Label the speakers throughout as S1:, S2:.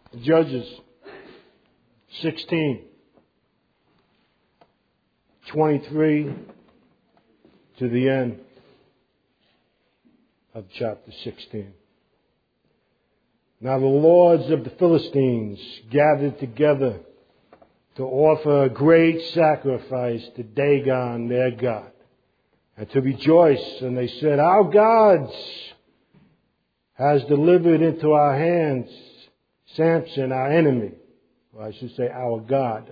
S1: Judges 16:23 to the end of chapter 16. Now the lords of the Philistines gathered together to offer a great sacrifice to Dagon, their god, and to rejoice. And they said, "Our God has delivered into our hands Samson, our enemy." Or I should say, our God.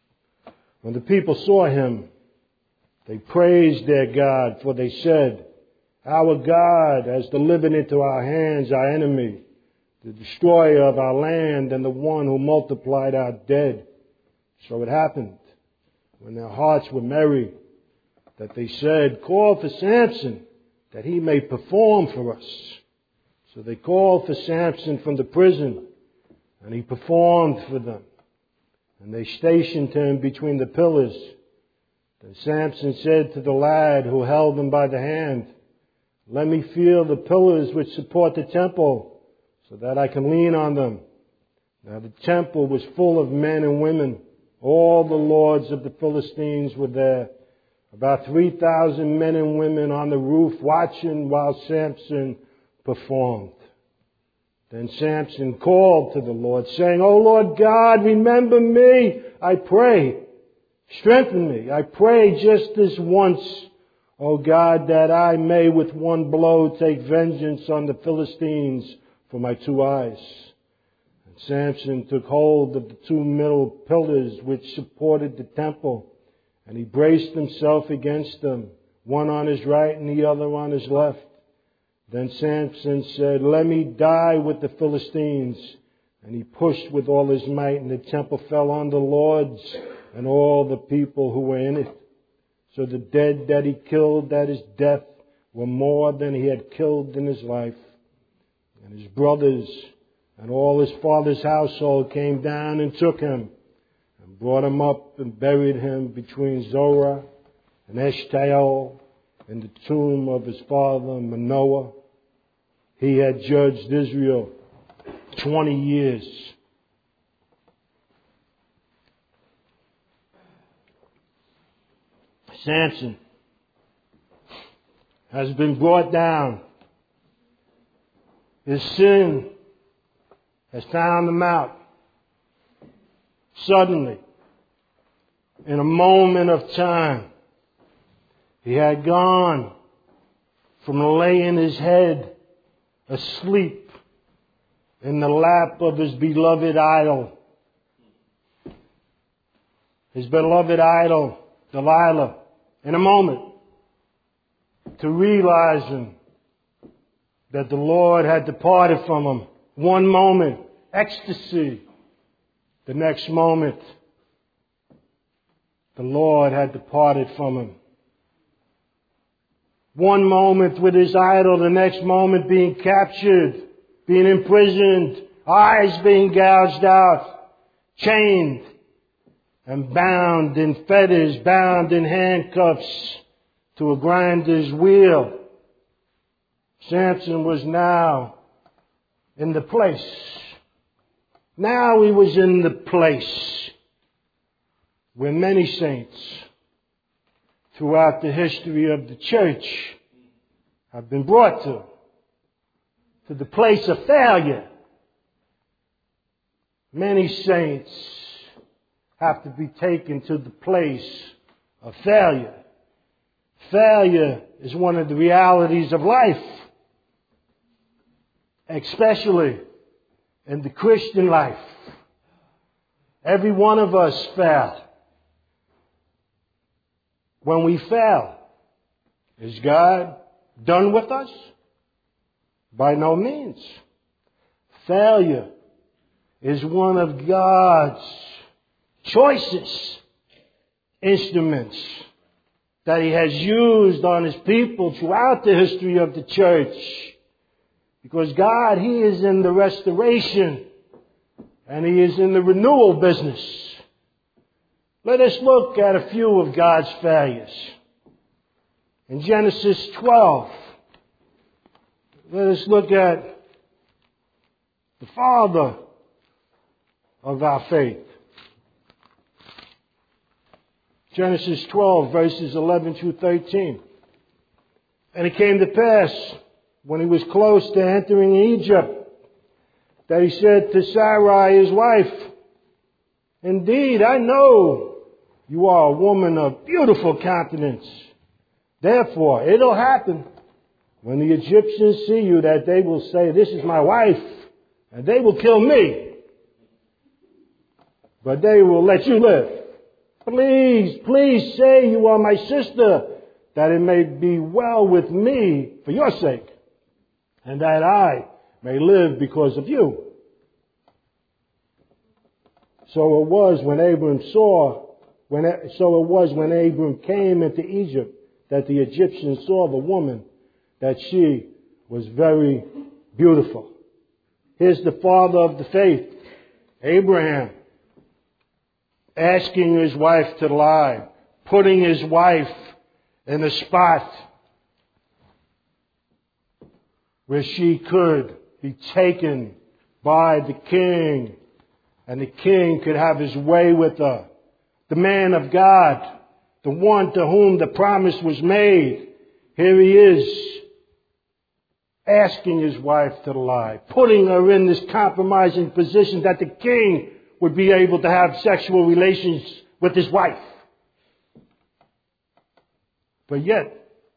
S1: When the people saw him, they praised their God, for they said, "Our God has delivered into our hands our enemy, the destroyer of our land and the one who multiplied our dead." So it happened, when their hearts were merry, that they said, "Call for Samson, that he may perform for us." So they called for Samson from the prison, and he performed for them. And they stationed him between the pillars. Then Samson said to the lad who held him by the hand, "Let me feel the pillars which support the temple, so that I can lean on them." Now the temple was full of men and women. All the lords of the Philistines were there, about 3,000 men and women on the roof watching while Samson performed. Then Samson called to the Lord, saying, "O Lord God, remember me, I pray. Strengthen me, I pray, just this once, O God, that I may with one blow take vengeance on the Philistines for my 2 eyes." And Samson took hold of the 2 middle pillars which supported the temple, and he braced himself against them, one on his right and the other on his left. Then Samson said, "Let me die with the Philistines." And he pushed with all his might, and the temple fell on the lords and all the people who were in it. So the dead that he killed at his death were more than he had killed in his life. And his brothers and all his father's household came down and took him and brought him up and buried him between Zorah and Eshtaol in the tomb of his father Manoah. He had judged Israel 20 years. Samson has been brought down. His sin has found him out. Suddenly, in a moment of time, he had gone from laying his head asleep in the lap of his beloved idol. His beloved idol, Delilah, in a moment, to realizing that the Lord had departed from him. One moment, ecstasy. The next moment, the Lord had departed from him. One moment with his idol, the next moment being captured, being imprisoned, eyes being gouged out, chained and bound in fetters, bound in handcuffs to a grinder's wheel. Samson was now in the place. Now he was in the place where many saints throughout the history of the church have been brought to the place of failure. Many saints have to be taken to the place of failure. Failure is one of the realities of life, especially in the Christian life. Every one of us fail. When we fail, is God done with us? By no means. Failure is one of God's choicest instruments that He has used on His people throughout the history of the church. Because God, He is in the restoration and He is in the renewal business. Let us look at a few of God's failures. In Genesis 12, let us look at the father of our faith. Genesis 12, verses 11 through 13. And it came to pass, when he was close to entering Egypt, that he said to Sarai, his wife, "Indeed, I know you are a woman of beautiful countenance. Therefore, it'll happen when the Egyptians see you that they will say, 'This is my wife,' and they will kill me. But they will let you live. Please say you are my sister, that it may be well with me for your sake, and that I may live because of you." So it was when Abram came into Egypt that the Egyptians saw the woman, that she was very beautiful. Here's the father of the faith, Abraham, asking his wife to lie, putting his wife in a spot where she could be taken by the king, and the king could have his way with her. The man of God, the one to whom the promise was made, here he is asking his wife to lie, putting her in this compromising position that the king would be able to have sexual relations with his wife. But yet,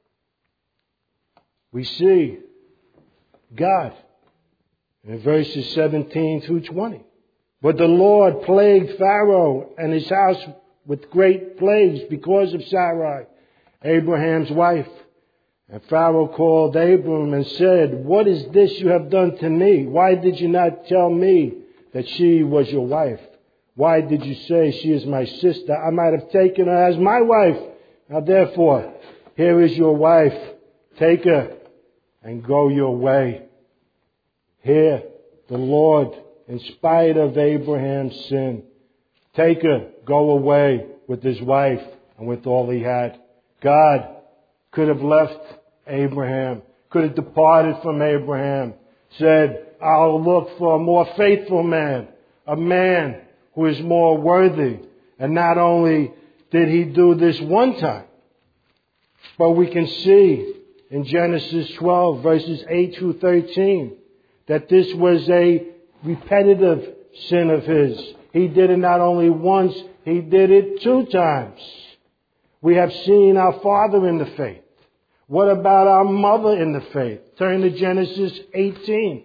S1: we see God in verses 17 through 20. "But the Lord plagued Pharaoh and his house with great plagues because of Sarai, Abraham's wife. And Pharaoh called Abram and said, 'What is this you have done to me? Why did you not tell me that she was your wife? Why did you say she is my sister? I might have taken her as my wife. Now therefore, here is your wife. Take her and go your way.' Here, the Lord, in spite of Abraham's sin, take her, go away with his wife and with all he had. God could have left Abraham, could have departed from Abraham, said, 'I'll look for a more faithful man, a man who is more worthy.' And not only did he do this one time, but we can see in Genesis 12, verses 8 through 13, that this was a repetitive sin of his. He did it not only once, he did it 2 times. We have seen our father in the faith. What about our mother in the faith? Turn to Genesis 18.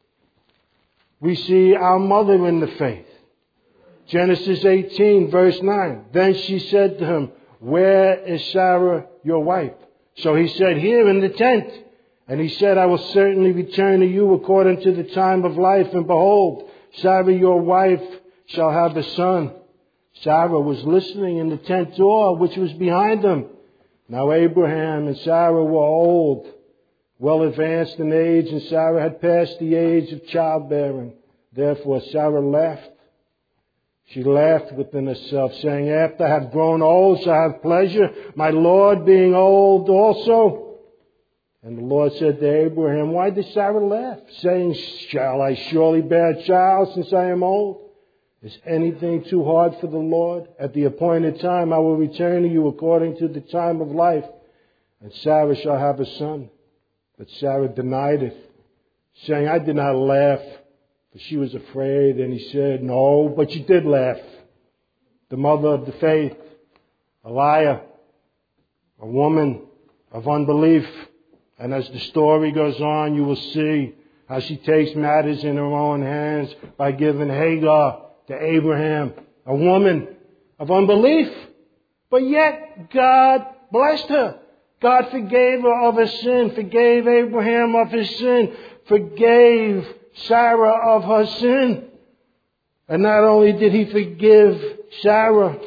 S1: We see our mother in the faith. Genesis 18, verse 9. "Then she said to him, 'Where is Sarah, your wife?' So he said, 'Here in the tent.' And he said, 'I will certainly return to you according to the time of life. And behold, Sarah, your wife, shall have a son.' Sarah was listening in the tent door, which was behind them. Now Abraham and Sarah were old, well advanced in age, and Sarah had passed the age of childbearing. Therefore Sarah laughed. She laughed within herself, saying, 'After I have grown old, shall I have pleasure, my Lord being old also?' And the Lord said to Abraham, 'Why did Sarah laugh, saying, Shall I surely bear a child since I am old? Is anything too hard for the Lord? At the appointed time I will return to you according to the time of life, and Sarah shall have a son.' But Sarah denied it, saying, 'I did not laugh,' for she was afraid. And he said, 'No, but you did laugh.' The mother of the faith, a liar, a woman of unbelief. And as the story goes on, you will see how she takes matters in her own hands by giving Hagar to Abraham, a woman of unbelief. But yet God blessed her. God forgave her of her sin, forgave Abraham of his sin, forgave Sarah of her sin. And not only did he forgive Sarah,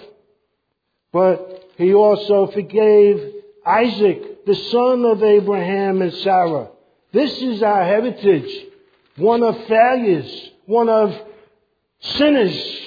S1: but he also forgave Isaac, the son of Abraham and Sarah. This is our heritage, one of failures, one of sinners,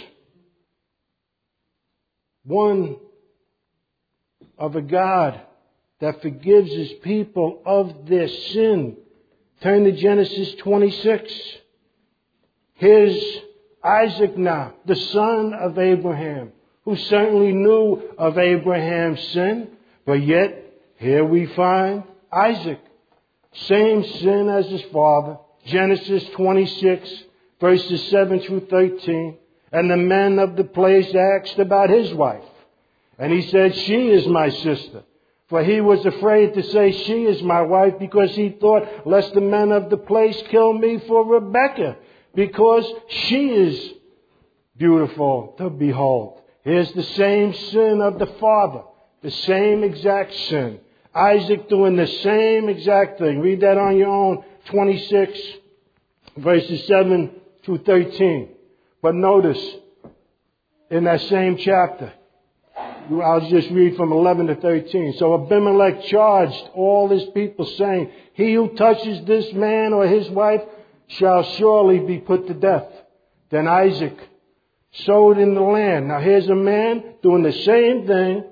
S1: one of a God that forgives his people of their sin. Turn to Genesis 26. Here's Isaac now, the son of Abraham, who certainly knew of Abraham's sin, but yet here we find Isaac, same sin as his father. Genesis 26, verses 7 through 13. And the men of the place asked about his wife. And he said, she is my sister. For he was afraid to say, she is my wife, because he thought, lest the men of the place kill me for Rebekah, because she is beautiful to behold. Here's the same sin of the father, the same exact sin. Isaac doing the same exact thing. Read that on your own, 26, verses 7 through 13. But notice, in that same chapter, I'll just read from 11 to 13. So Abimelech charged all his people, saying, he who touches this man or his wife shall surely be put to death. Then Isaac sowed in the land. Now here's a man doing the same thing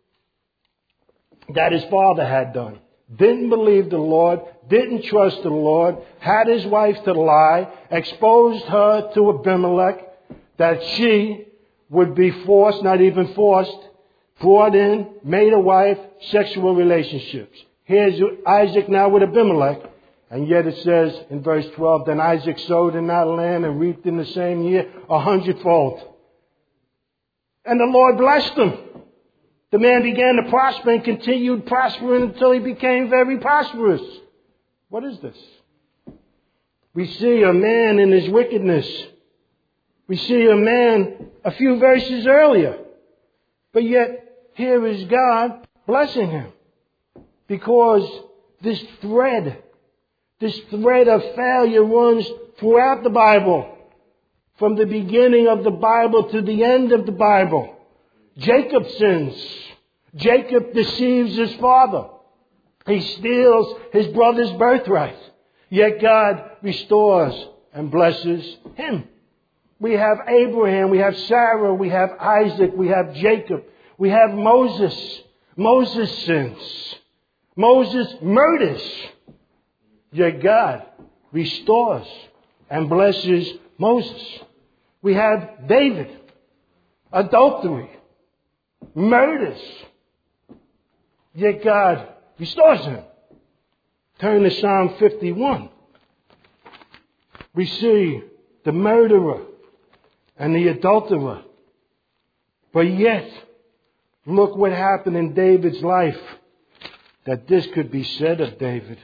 S1: that his father had done. Didn't believe the Lord, didn't trust the Lord, had his wife to lie, exposed her to Abimelech, that she would be forced, not even forced, brought in, made a wife, sexual relationships. Here's Isaac now with Abimelech. And yet it says in verse 12, then Isaac sowed in that land and reaped in the same year 100-fold. And the Lord blessed him. The man began to prosper and continued prospering until he became very prosperous. What is this? We see a man in his wickedness. We see a man a few verses earlier. But yet, here is God blessing him. Because this thread of failure runs throughout the Bible. From the beginning of the Bible to the end of the Bible. Jacob sins. Jacob deceives his father. He steals his brother's birthright. Yet God restores and blesses him. We have Abraham, we have Sarah, we have Isaac, we have Jacob. We have Moses. Moses sins. Moses murders. Yet God restores and blesses Moses. We have David. Adultery. Murders. Yet God restores him. Turn to Psalm 51. We see the murderer and the adulterer. But yet, look what happened in David's life, that this could be said of David.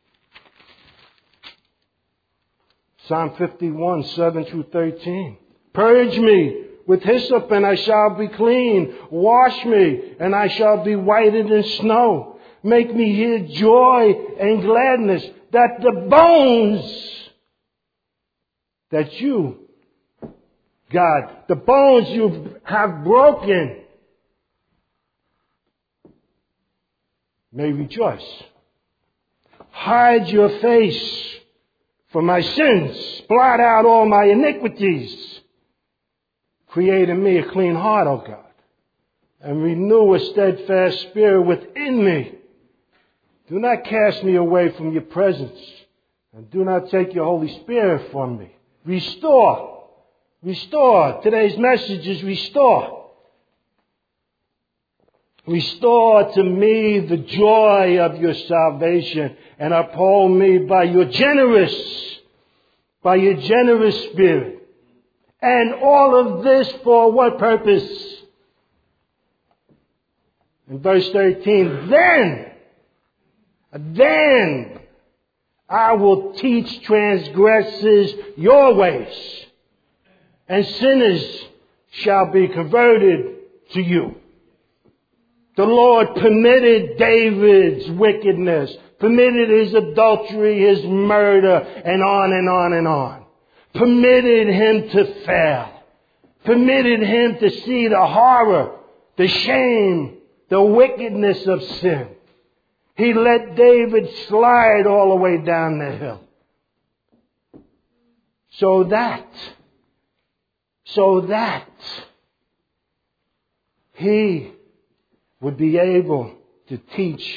S1: Psalm 51, 7 through 13. Purge me with hyssop and I shall be clean. Wash me and I shall be whiter than snow. Make me hear joy and gladness, that the bones that you, God, the bones you have broken may rejoice. Hide your face from my sins. Blot out all my iniquities. Create in me a clean heart, O God, and renew a steadfast spirit within me. Do not cast me away from your presence, and do not take your Holy Spirit from me. Restore. Restore. Today's message is restore. Restore to me the joy of your salvation and uphold me by your generous spirit. And all of this for what purpose? In verse 13, then I will teach transgressors your ways, and sinners shall be converted to you. The Lord permitted David's wickedness, permitted his adultery, his murder, and on and on and on. Permitted him to fail. Permitted him to see the horror, the shame, the wickedness of sin. He let David slide all the way down the hill. So that he would be able to teach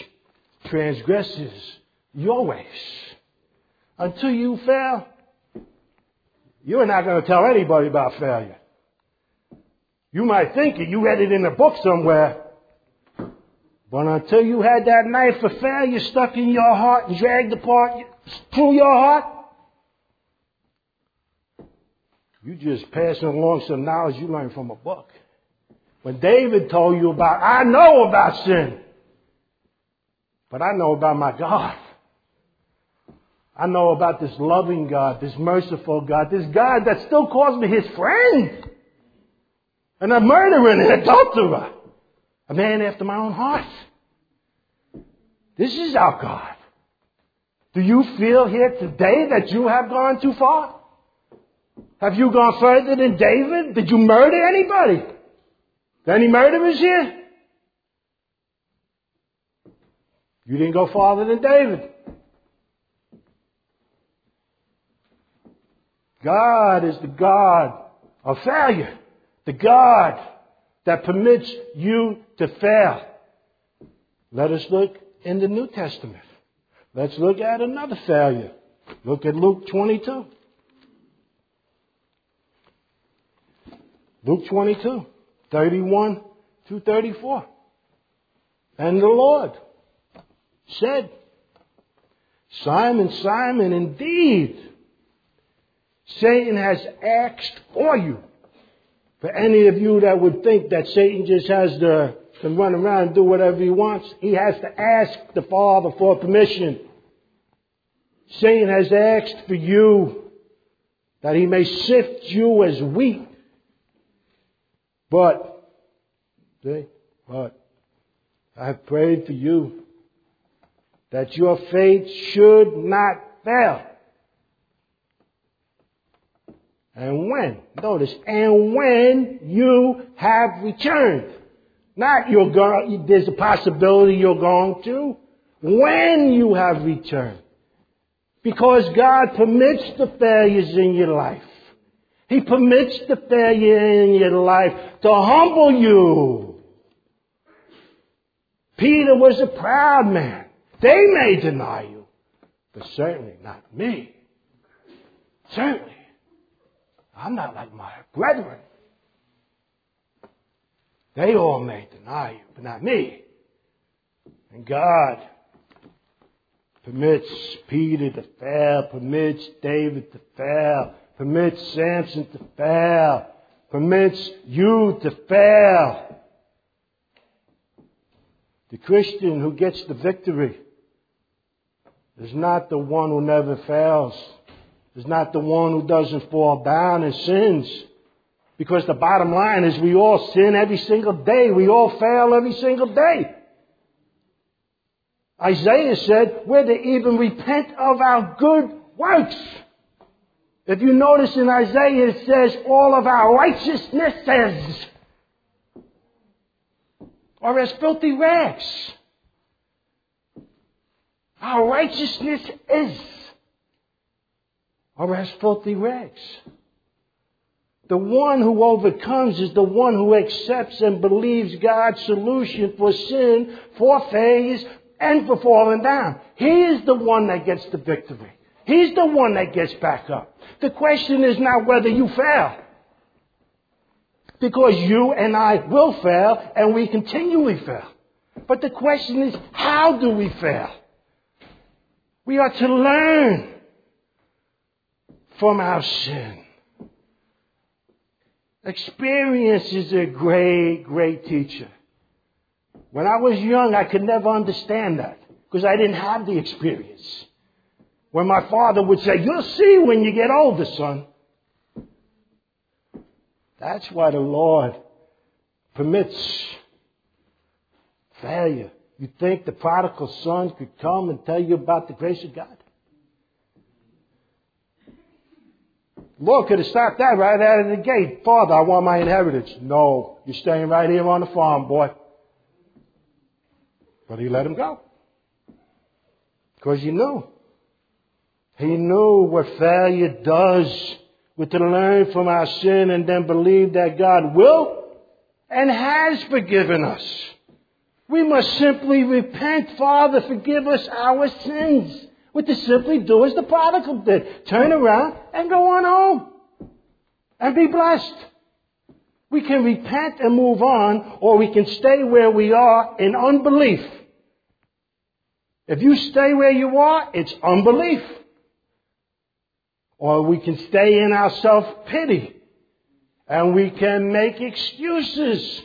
S1: transgressors your ways. Until you fail, You're not going to tell anybody about failure. You might think it. You read it in a book somewhere. But until you had that knife of failure stuck in your heart and dragged apart through your heart, you just passing along some knowledge you learned from a book. When David told you about, I know about sin, but I know about my God. I know about this loving God, this merciful God, this God that still calls me his friend. And a murderer and an adulterer. A man after my own heart. This is our God. Do you feel here today that you have gone too far? Have you gone further than David? Did you murder anybody? Any murderers here? You didn't go farther than David. God is the God of failure. The God that permits you to fail. Let us look in the New Testament. Let's look at another failure. Look at Luke 22. Luke 22, 31 to 34. And the Lord said, Simon, Simon, indeed, Satan has asked for you. For any of you that would think that Satan just has to run around and do whatever he wants, he has to ask the Father for permission. Satan has asked for you that he may sift you as wheat. But I have prayed for you that your faith should not fail. And when, notice, and when you have returned, not there's a possibility you're going to, when you have returned. Because God permits the failures in your life. He permits the failure in your life to humble you. Peter was a proud man. They may deny you, but certainly not me. Certainly. I'm not like my brethren. They all may deny you, but not me. And God permits Peter to fail, permits David to fail, permits Samson to fail, permits you to fail. The Christian who gets the victory is not the one who never fails. Is not the one who doesn't fall down and sins. Because the bottom line is we all sin every single day. We all fail every single day. Isaiah said we're to even repent of our good works. If you notice in Isaiah it says all of our righteousnesses are as filthy rags. Our righteousness are as filthy rags. The one who overcomes is the one who accepts and believes God's solution for sin, for failures, and for falling down. He is the one that gets the victory. He's the one that gets back up. The question is not whether you fail. Because you and I will fail, and we continually fail. But the question is, how do we fail? We are to learn from our sin. Experience is a great, great teacher. When I was young, I could never understand that because I didn't have the experience. When my father would say, you'll see when you get older, son. That's why the Lord permits failure. You think the prodigal son could come and tell you about the grace of God? Lord could have stopped that right out of the gate. Father, I want my inheritance. No, you're staying right here on the farm, boy. But he let him go. Because he knew. He knew what failure does. We're to learn from our sin and then believe that God will and has forgiven us. We must simply repent. Father, forgive us our sins. We're to simply do as the prodigal did. Turn around and go on home. and be blessed. We can repent and move on, or we can stay where we are in unbelief. If you stay where you are, it's unbelief. Or we can stay in our self-pity, and we can make excuses.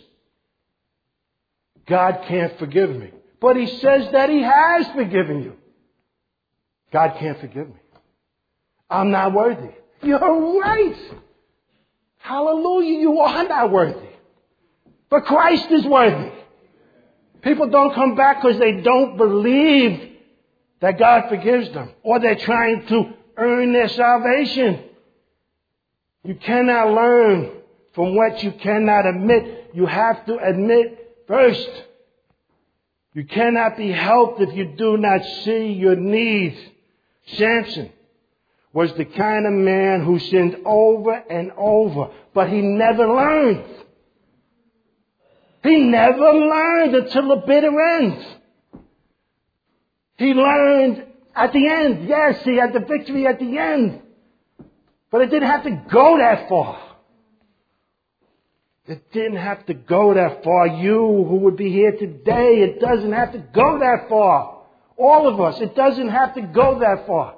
S1: God can't forgive me. But He says that He has forgiven you. God can't forgive me. I'm not worthy. You're right. Hallelujah, you are not worthy. But Christ is worthy. People don't come back because they don't believe that God forgives them, or they're trying to earn their salvation. You cannot learn from what you cannot admit. You have to admit first. You cannot be helped if you do not see your needs. Samson was the kind of man who sinned over and over, but he never learned. He never learned until the bitter end. He learned at the end. Yes, he had the victory at the end. But it didn't have to go that far. It didn't have to go that far. You who would be here today, it doesn't have to go that far. All of us, it doesn't have to go that far.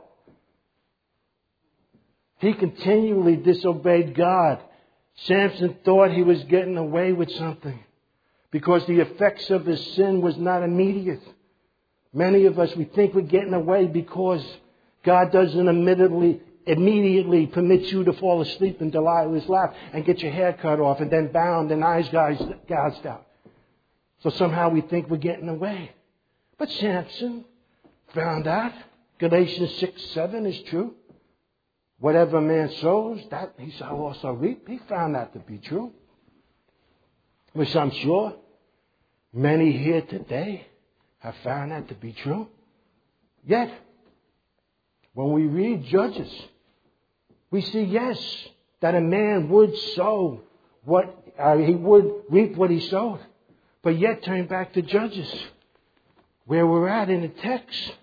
S1: He continually disobeyed God. Samson thought he was getting away with something because the effects of his sin was not immediate. Many of us, we think we're getting away because God doesn't immediately permit you to fall asleep in Delilah's lap and get your hair cut off and then bound and eyes gouged out. So somehow we think we're getting away. But Samson found out Galatians 6:7 is true. Whatever a man sows, that he shall also reap. He found that to be true. Which I'm sure many here today have found that to be true. Yet, when we read Judges, we see, yes, that a man would sow he would reap what he sowed. But yet, turn back to Judges, where we're at in the text.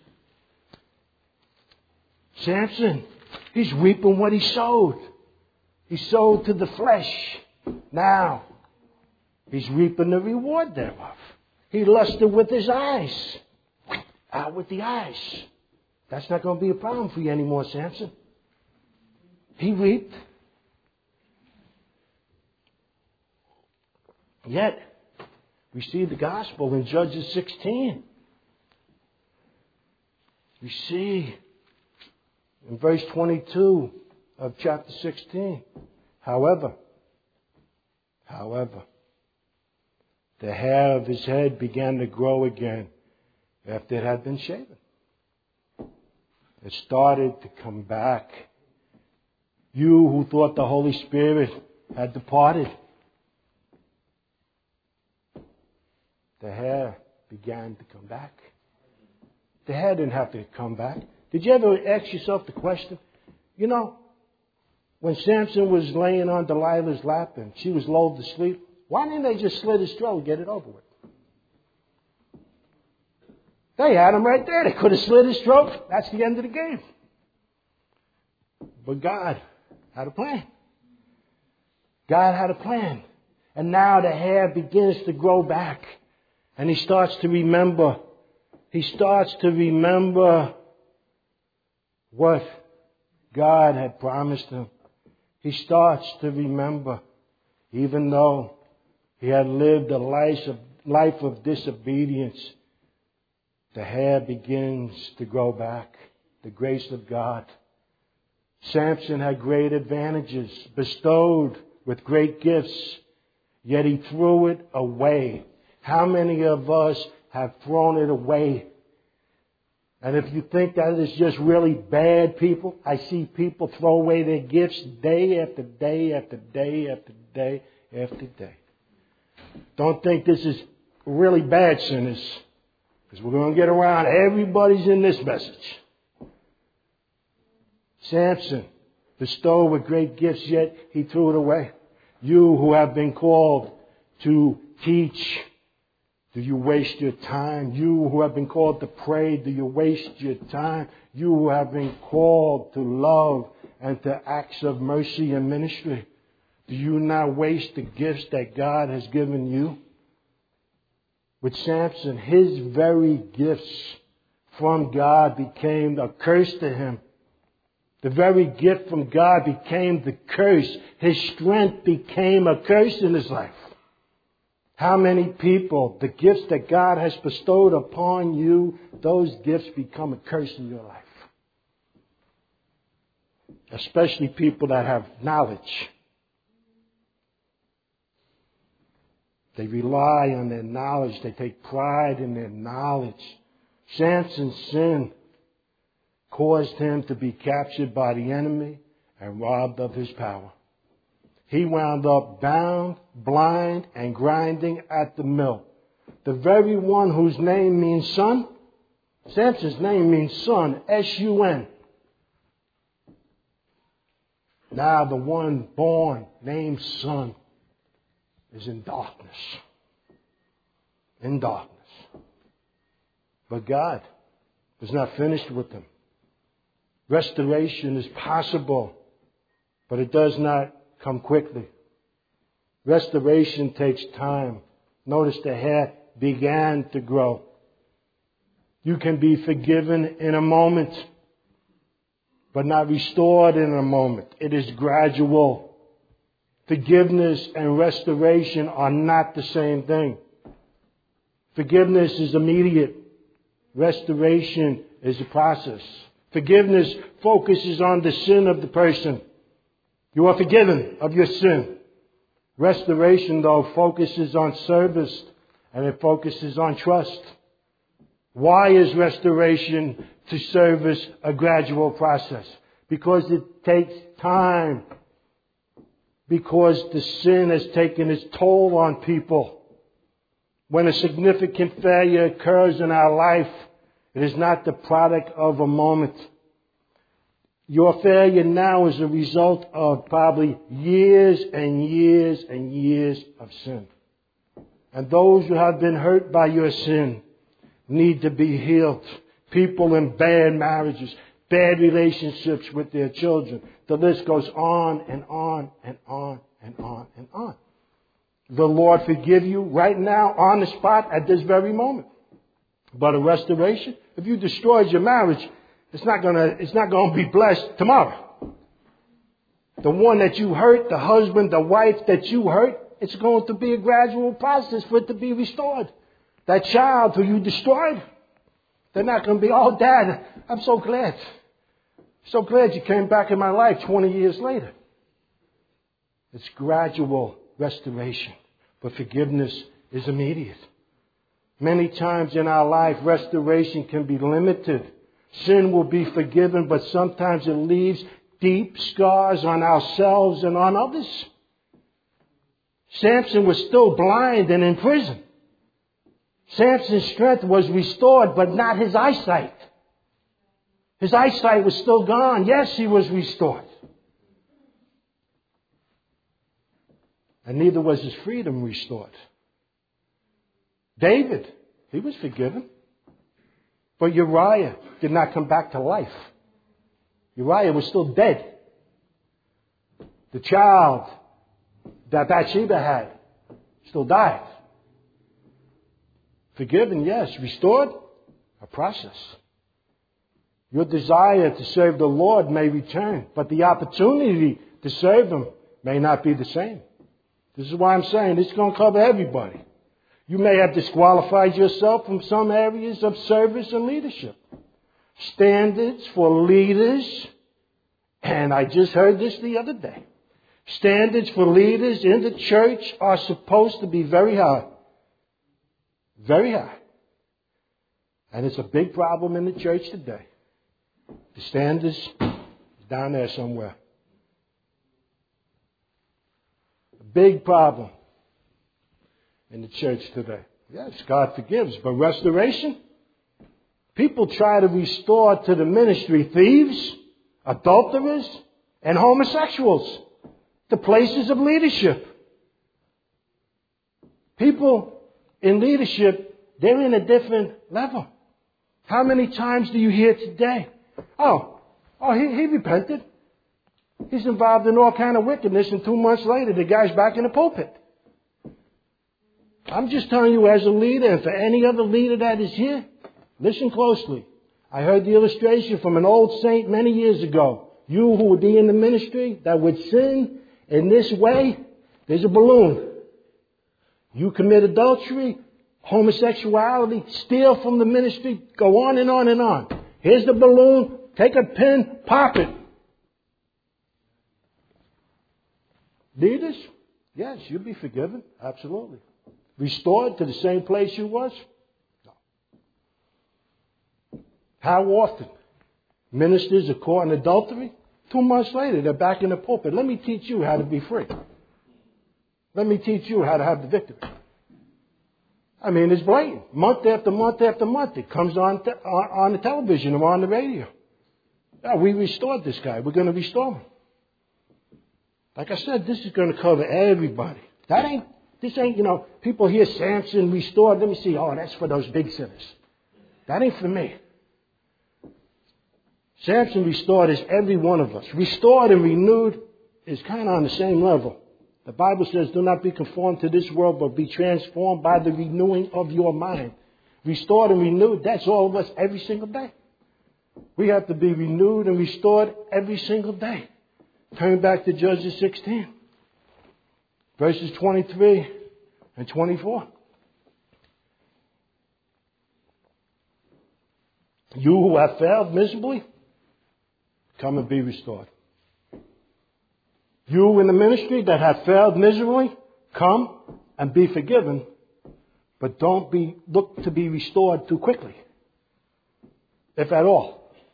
S1: Samson, he's reaping what he sowed. He sowed to the flesh. Now, he's reaping the reward thereof. He lusted with his eyes. Out with the eyes. That's not going to be a problem for you anymore, Samson. He reaped. Yet, we see the gospel in Judges 16. We see in verse 22 of chapter 16. However, the hair of his head began to grow again after it had been shaven. It started to come back. You who thought the Holy Spirit had departed, the hair began to come back. The hair didn't have to come back. Did you ever ask yourself the question, when Samson was laying on Delilah's lap and she was lulled to sleep, why didn't they just slit his throat and get it over with? They had him right there. They could have slit his throat. That's the end of the game. But God had a plan. God had a plan. And now the hair begins to grow back. And he starts to remember. He starts to remember what God had promised him. He starts to remember, even though he had lived a life of disobedience, the hair begins to grow back. The grace of God. Samson had great advantages, bestowed with great gifts, yet he threw it away. How many of us have thrown it away? And if you think that is just really bad people, I see people throw away their gifts day after day after day after day after day. Don't think this is really bad sinners, because we're going to get around. Everybody's in this message. Samson, bestowed with great gifts, yet he threw it away. You who have been called to teach, do you waste your time? You who have been called to pray, do you waste your time? You who have been called to love and to acts of mercy and ministry, Do you not waste the gifts that God has given you? With Samson, his very gifts from God became a curse to him. The very gift from God became the curse. His strength became a curse in his life. How many people, the gifts that God has bestowed upon you, those gifts become a curse in your life? Especially people that have knowledge. They rely on their knowledge. They take pride in their knowledge. Samson's sin caused him to be captured by the enemy and robbed of his power. He wound up bound, blind, and grinding at the mill. The very one whose name means son. Samson's name means son, S-U-N. Now the one born, named son, is in darkness. In darkness. But God is not finished with him. Restoration is possible, but it does not come quickly. Restoration takes time. Notice the hair began to grow. You can be forgiven in a moment, but not restored in a moment. It is gradual. Forgiveness and restoration are not the same thing. Forgiveness is immediate. Restoration is a process. Forgiveness focuses on the sin of the person. You are forgiven of your sin. Restoration, though, focuses on service and it focuses on trust. Why is restoration to service a gradual process? Because it takes time. Because the sin has taken its toll on people. When a significant failure occurs in our life, it is not the product of a moment. Your failure now is a result of probably years and years and years of sin. And those who have been hurt by your sin need to be healed. People in bad marriages, bad relationships with their children. The list goes on and on and on and on and on. The Lord forgive you right now on the spot at this very moment. But a restoration, if you destroyed your marriage, it's not gonna be blessed tomorrow. The one that you hurt, the husband, the wife that you hurt, it's going to be a gradual process for it to be restored. That child who you destroyed, they're not going to be, oh, Dad, I'm so glad. So glad you came back in my life 20 years later. It's gradual restoration, but forgiveness is immediate. Many times in our life, restoration can be limited. Sin will be forgiven, but sometimes it leaves deep scars on ourselves and on others. Samson was still blind and in prison. Samson's strength was restored, but not his eyesight. His eyesight was still gone. Yes, he was restored. And neither was his freedom restored. David, he was forgiven. But Uriah did not come back to life. Uriah was still dead. The child that Bathsheba had still died. Forgiven, yes. Restored, a process. Your desire to serve the Lord may return, but the opportunity to serve Him may not be the same. This is why I'm saying this is going to cover everybody. You may have disqualified yourself from some areas of service and leadership. Standards for leaders, and I just heard this the other day. Standards for leaders in the church are supposed to be very high. Very high. And it's a big problem in the church today. The standards down there somewhere. A big problem in the church today. Yes, God forgives, but restoration? People try to restore to the ministry thieves, adulterers, and homosexuals, the places of leadership. People in leadership, they're in a different level. How many times do you hear today? Oh, he repented. He's involved in all kind of wickedness, and 2 months later, the guy's back in the pulpit. I'm just telling you as a leader, and for any other leader that is here, listen closely. I heard the illustration from an old saint many years ago. You who would be in the ministry that would sin in this way, there's a balloon. You commit adultery, homosexuality, steal from the ministry, go on and on and on. Here's the balloon, take a pin, pop it. Leaders, yes, you'll be forgiven, absolutely. Restored to the same place you was? No. How often? Ministers are caught in adultery. 2 months later, they're back in the pulpit. Let me teach you how to be free. Let me teach you how to have the victory. I mean, it's blatant. Month after month after month, it comes on the television or on the radio. Yeah, we restored this guy. We're going to restore him. Like I said, this is going to cover everybody. This ain't, people hear Samson restored. Let me see. Oh, that's for those big sinners. That ain't for me. Samson restored is every one of us. Restored and renewed is kind of on the same level. The Bible says, do not be conformed to this world, but be transformed by the renewing of your mind. Restored and renewed, that's all of us every single day. We have to be renewed and restored every single day. Turn back to Judges 16, verses 23 and 24. You who have failed miserably, come and be restored. You in the ministry that have failed miserably, come and be forgiven, but don't look to be restored too quickly, if at all.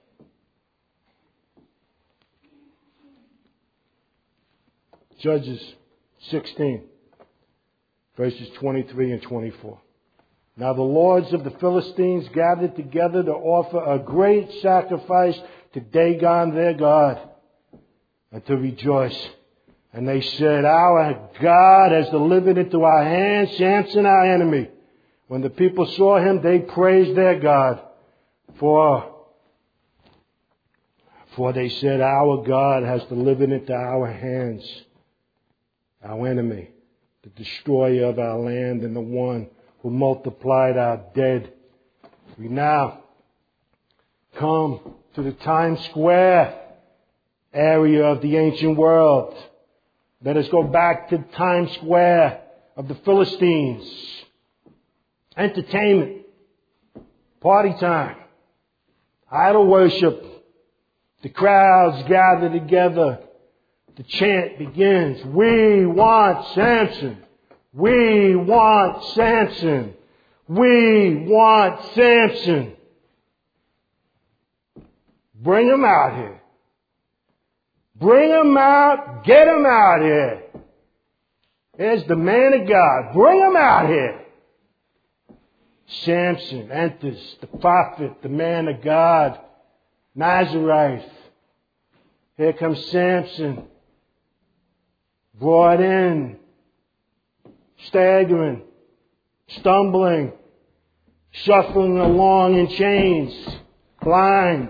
S1: Judges 16, verses 23 and 24. Now the lords of the Philistines gathered together to offer a great sacrifice to Dagon their god, and to rejoice. And they said, our God has delivered into our hands Samson, our enemy. When the people saw him, they praised their God. For they said, our God has delivered into our hands our enemy, the destroyer of our land and the one who multiplied our dead. We now come to the Times Square area of the ancient world. Let us go back to Times Square of the Philistines. Entertainment, party time, idol worship. The crowds gather together. The chant begins. We want Samson. We want Samson. We want Samson. Bring him out here. Bring him out. Get him out here. There's the man of God. Bring him out here. Samson enters, the prophet, the man of God, Nazareth. Here comes Samson. Brought in, staggering, stumbling, shuffling along in chains, blind.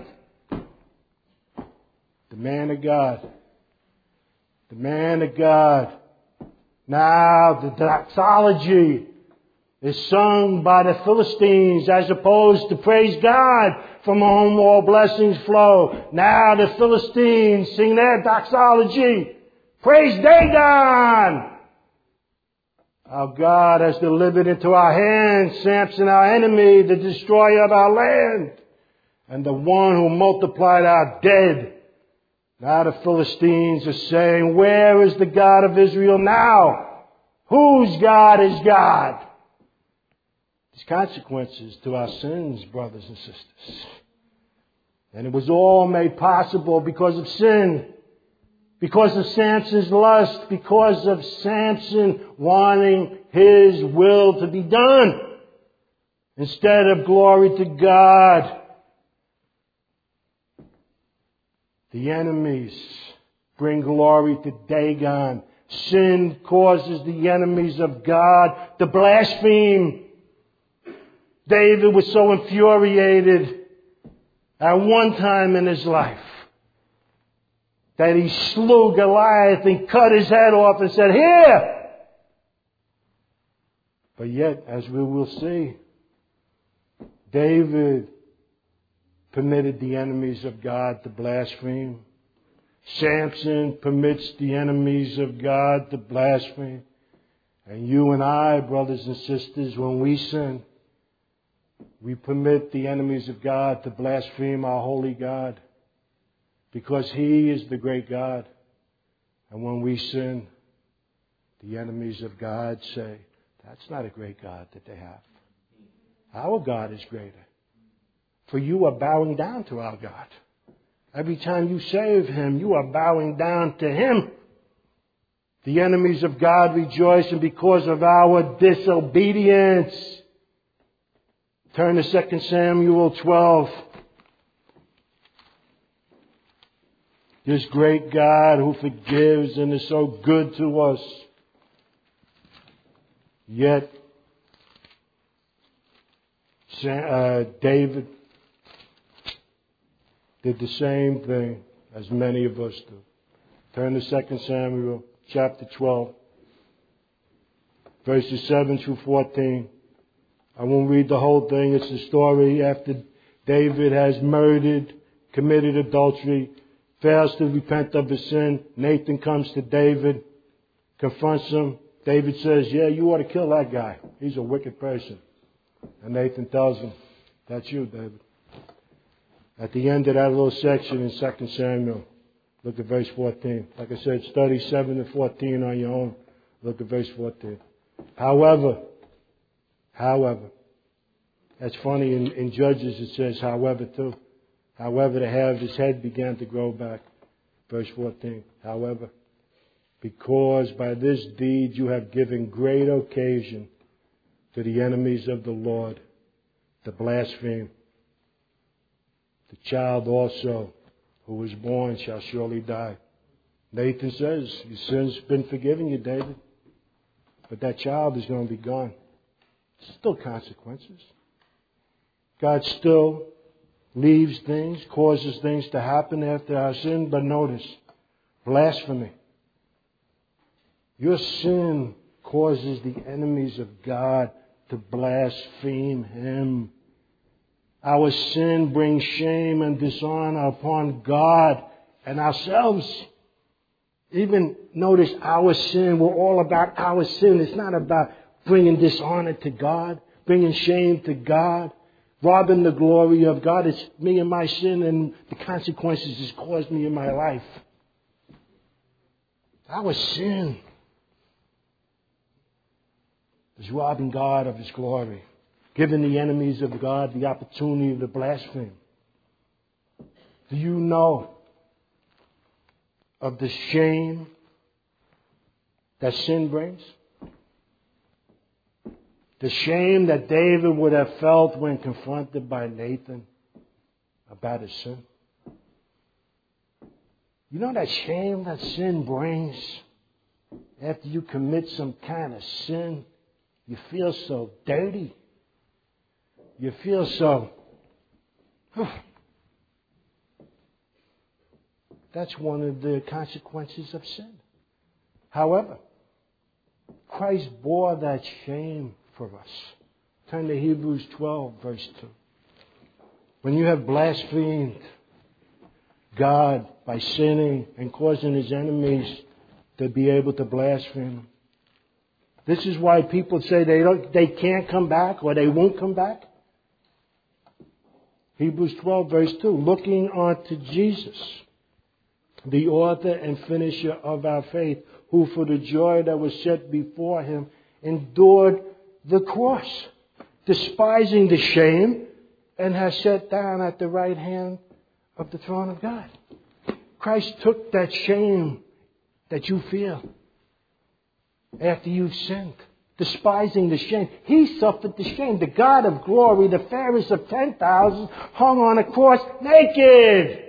S1: The man of God. The man of God. Now the doxology is sung by the Philistines as opposed to praise God from whom all blessings flow. Now the Philistines sing their doxology. Praise Dagon! Our God has delivered into our hands Samson, our enemy, the destroyer of our land, and the one who multiplied our dead. Now the Philistines are saying, where is the God of Israel now? Whose God is God? There's consequences to our sins, brothers and sisters. And it was all made possible because of sin. Because of Samson's lust, because of Samson wanting his will to be done instead of glory to God. The enemies bring glory to Dagon. Sin causes the enemies of God to blaspheme. David was so infuriated at one time in his life. that he slew Goliath and cut his head off and said, "Here!" But yet, as we will see, David permitted the enemies of God to blaspheme. Samson permits the enemies of God to blaspheme. And you and I, brothers and sisters, when we sin, we permit the enemies of God to blaspheme our holy God, because He is the great God. And when we sin, the enemies of God say, "That's not a great God that they have. Our God is greater." For you are bowing down to our God. Every time you serve Him, you are bowing down to Him. The enemies of God rejoice, and because of our disobedience. Turn to 2 Samuel 12. This great God who forgives and is so good to us. Yet, David did the same thing as many of us do. Turn to 2 Samuel chapter 12, verses 7 through 14. I won't read the whole thing. It's the story after David has murdered, committed adultery, fails to repent of his sin. Nathan comes to David, confronts him. David says, "Yeah, you ought to kill that guy. He's a wicked person." And Nathan tells him, "That's you, David." At the end of that little section in 2 Samuel, look at verse 14. Like I said, study 7 and 14 on your own. Look at verse 14. However, that's funny, in Judges it says however too. However, the hair of his head began to grow back. Verse 14. However, because by this deed you have given great occasion to the enemies of the Lord to blaspheme. The child also who was born shall surely die. Nathan says, your sin's been forgiven you, David. But that child is going to be gone. Still consequences. God still leaves things, causes things to happen after our sin. But notice, blasphemy. Your sin causes the enemies of God to blaspheme Him. Our sin brings shame and dishonor upon God and ourselves. Even notice our sin, we're all about our sin. It's not about bringing dishonor to God, bringing shame to God, robbing the glory of God. It's me and my sin and the consequences it's caused me in my life. Our sin is robbing God of His glory, giving the enemies of God the opportunity to blaspheme. Do you know of the shame that sin brings? The shame that David would have felt when confronted by Nathan about his sin. You know that shame that sin brings? After you commit some kind of sin, you feel so dirty. You feel so... That's one of the consequences of sin. However, Christ bore that shame for us. Turn to Hebrews 12, verse 2. When you have blasphemed God by sinning and causing His enemies to be able to blaspheme Him. This is why people say they can't come back or they won't come back. Hebrews 12, verse 2. Looking unto Jesus, the author and finisher of our faith, who for the joy that was set before Him endured the cross, despising the shame, and has sat down at the right hand of the throne of God. Christ took that shame that you feel after you've sinned, despising the shame. He suffered the shame. The God of glory, the fairest of 10,000, hung on a cross naked.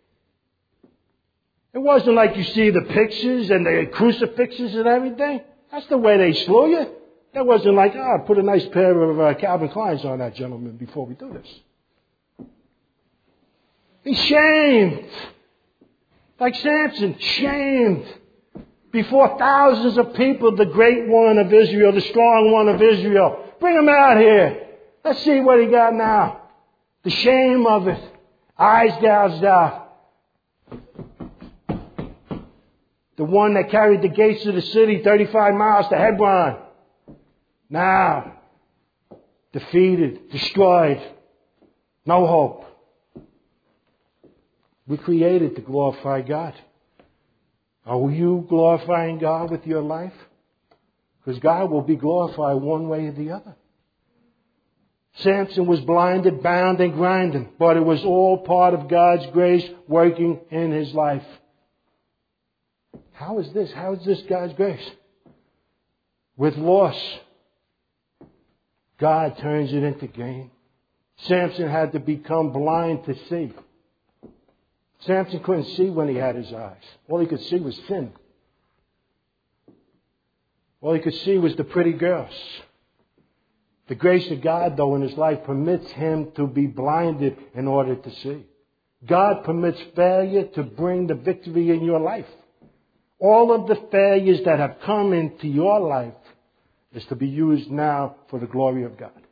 S1: It wasn't like you see the pictures and the crucifixes and everything. That's the way they slew you. That wasn't like, put a nice pair of Calvin Kleins on that gentleman before we do this. He's shamed. Like Samson, shamed before thousands of people, the great one of Israel, the strong one of Israel. Bring him out here. Let's see what he got now. The shame of it. Eyes gouged out. The one that carried the gates of the city 35 miles to Hebron. Now, defeated, destroyed. No hope. We created to glorify God. Are you glorifying God with your life? Because God will be glorified one way or the other. Samson was blinded, bound, and grinding, but it was all part of God's grace working in his life. How is this? How is this God's grace? With loss, God turns it into gain. Samson had to become blind to see. Samson couldn't see when he had his eyes. All he could see was sin. All he could see was the pretty girls. The grace of God, though, in his life permits him to be blinded in order to see. God permits failure to bring the victory in your life. All of the failures that have come into your life is to be used now for the glory of God.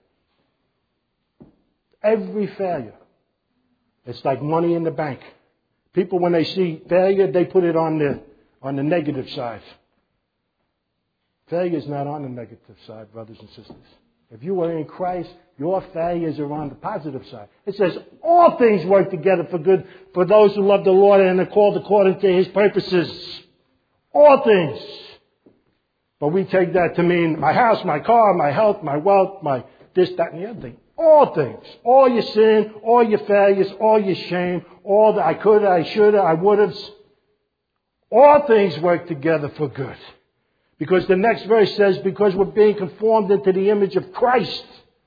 S1: Every failure. It's like money in the bank. People, when they see failure, they put it on the negative side. Failure is not on the negative side, brothers and sisters. If you are in Christ, your failures are on the positive side. It says, all things work together for good for those who love the Lord and are called according to His purposes. All things. But we take that to mean my house, my car, my health, my wealth, my this, that, and the other thing. All things. All your sin, all your failures, all your shame, all the I could, I should, I would have. All things work together for good. Because the next verse says, because we're being conformed into the image of Christ.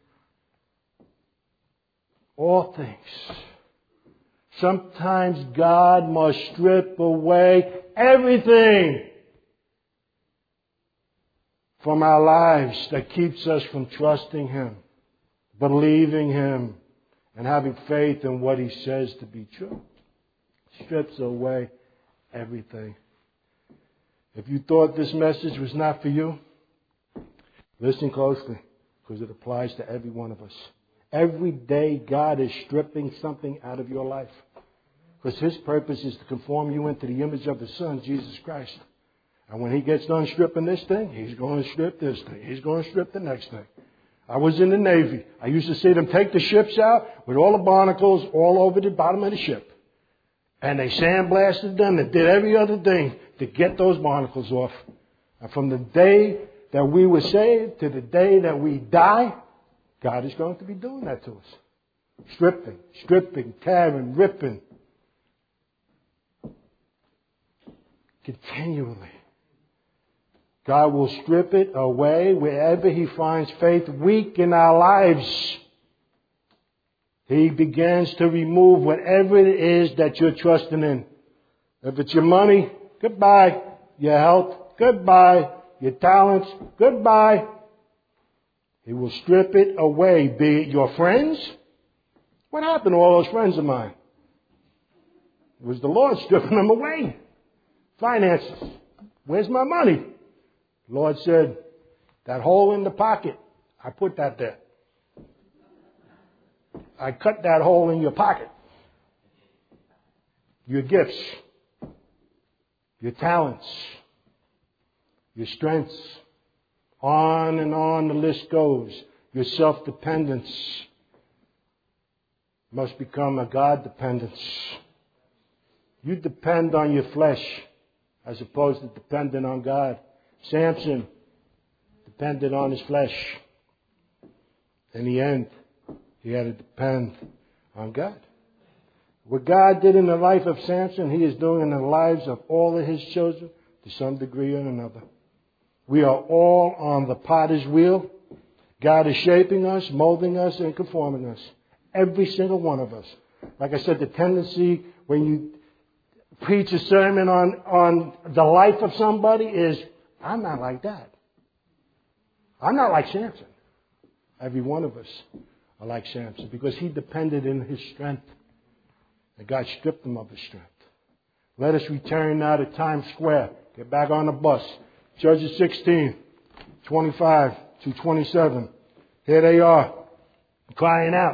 S1: All things. Sometimes God must strip away everything from our lives that keeps us from trusting Him, believing Him, and having faith in what He says to be true. Strips away everything. If you thought this message was not for you, listen closely, because it applies to every one of us. Every day God is stripping something out of your life. Because His purpose is to conform you into the image of His Son, Jesus Christ. And when He gets done stripping this thing, He's going to strip this thing. He's going to strip the next thing. I was in the Navy. I used to see them take the ships out with all the barnacles all over the bottom of the ship. And they sandblasted them and did every other thing to get those barnacles off. And from the day that we were saved to the day that we die, God is going to be doing that to us. Stripping, tearing, ripping. Continually. God will strip it away wherever He finds faith weak in our lives. He begins to remove whatever it is that you're trusting in. If it's your money, goodbye. Your health, goodbye. Your talents, goodbye. He will strip it away. Be it your friends. What happened to all those friends of mine? It was the Lord stripping them away. Finances. Where's my money? The Lord said, that hole in the pocket, I put that there. I cut that hole in your pocket. Your gifts, your talents, your strengths, on and on the list goes. Your self-dependence must become a God dependence. You depend on your flesh as opposed to depending on God. Samson depended on his flesh. In the end, he had to depend on God. What God did in the life of Samson, He is doing in the lives of all of His children to some degree or another. We are all on the potter's wheel. God is shaping us, molding us, and conforming us. Every single one of us. Like I said, the tendency when you preach a sermon on the life of somebody is, I'm not like that. I'm not like Samson. Every one of us are like Samson because he depended in his strength. And God stripped him of his strength. Let us return now to Times Square. Get back on the bus. Judges 16, 25 to 27. Here they are, crying out.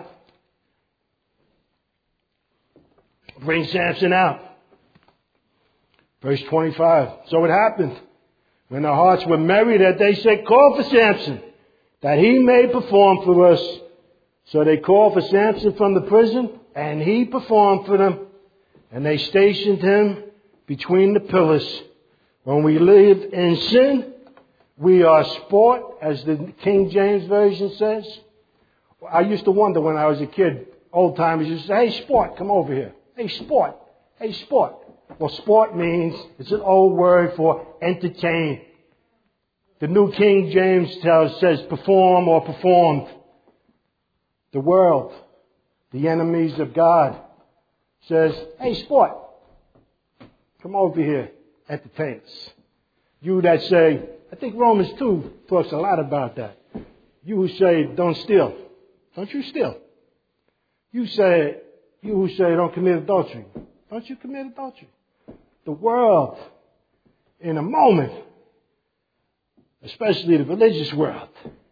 S1: Bring Samson out. Verse 25. So it happened, when their hearts were merry, that they said, call for Samson, that he may perform for us. So they called for Samson from the prison, and he performed for them. And they stationed him between the pillars. When we live in sin, we are sport, as the King James Version says. I used to wonder when I was a kid, old timers used to say, hey, sport, come over here. Hey, sport. Hey, sport. Well, sport means, it's an old word for entertain. The New King James says perform or performed. The world, the enemies of God, says, hey, sport, come over here, entertain us. You that say, I think Romans 2 talks a lot about that. You who say, don't steal. Don't you steal. You who say, don't commit adultery. Don't you commit adultery. The world, in a moment, especially the religious world,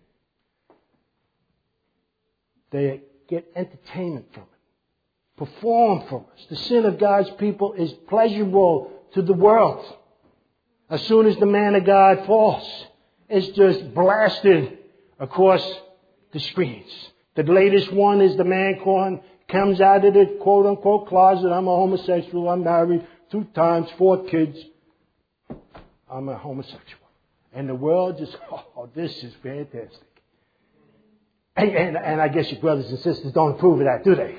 S1: they get entertainment from it. Perform for us. The sin of God's people is pleasurable to the world. As soon as the man of God falls, it's just blasted across the screens. The latest one is the man comes out of the quote-unquote closet. I'm a homosexual. I'm married 2 times, 4 kids. I'm a homosexual. And the world just, oh, this is fantastic. And I guess your brothers and sisters don't approve of that, do they?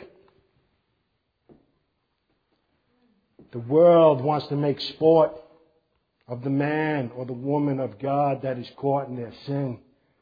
S1: The world wants to make sport of the man or the woman of God that is caught in their sin.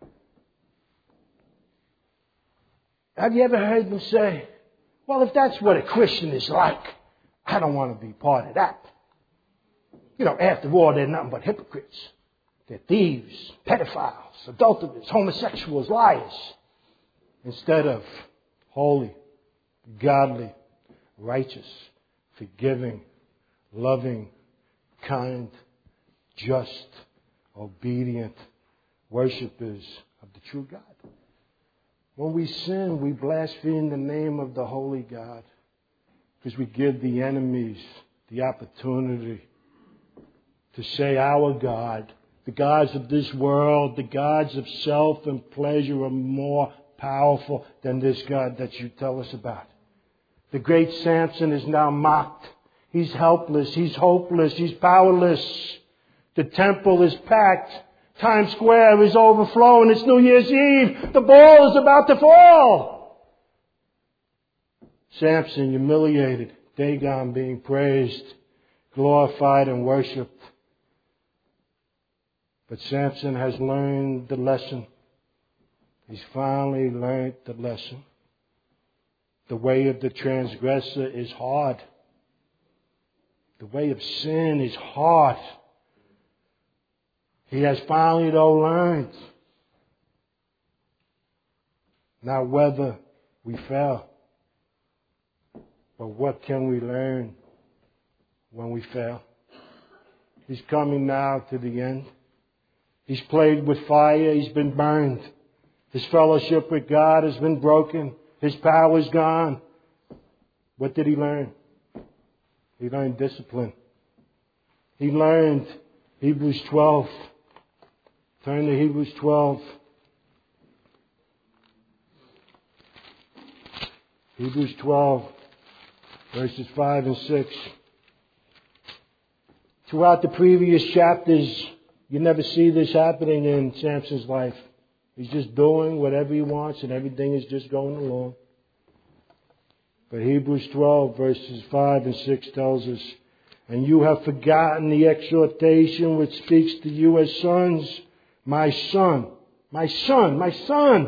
S1: Have you ever heard them say, well, if that's what a Christian is like, I don't want to be part of that. You know, after all, they're nothing but hypocrites. They're thieves, pedophiles, adulterers, homosexuals, liars. Instead of holy, godly, righteous, forgiving, loving, kind, just, obedient worshipers of the true God. When we sin, we blaspheme the name of the holy God because we give the enemies the opportunity to say our God, the gods of this world, the gods of self and pleasure are more powerful than this God that you tell us about. The great Samson is now mocked. He's helpless. He's hopeless. He's powerless. The temple is packed. Times Square is overflowing. It's New Year's Eve. The ball is about to fall. Samson humiliated. Dagon being praised, glorified and worshipped. But Samson has learned the lesson. He's finally learned the lesson. The way of the transgressor is hard. The way of sin is hard. He has finally, though, learned. Now, whether we fail, but what can we learn when we fail? He's coming now to the end. He's played with fire. He's been burned. His fellowship with God has been broken. His power is gone. What did he learn? He learned discipline. He learned Hebrews 12. Turn to Hebrews 12. Hebrews 12, verses 5 and 6. Throughout the previous chapters, you never see this happening in Samson's life. He's just doing whatever he wants and everything is just going along. But Hebrews 12, verses 5 and 6 tells us, and you have forgotten the exhortation which speaks to you as sons. My son, my son, my son.